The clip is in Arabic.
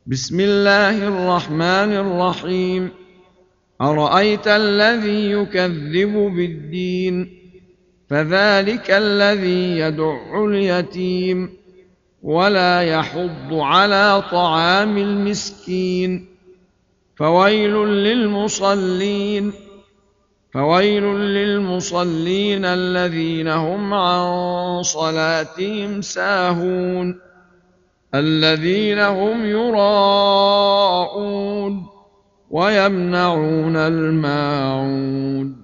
بسم الله الرحمن الرحيم. أرأيت الذي يكذب بالدين فذلك الذي يدع اليتيم ولا يحض على طعام المسكين فويل للمصلين الذين هم عن صلاتهم ساهون الذين هم يراءون ويمنعون الماعون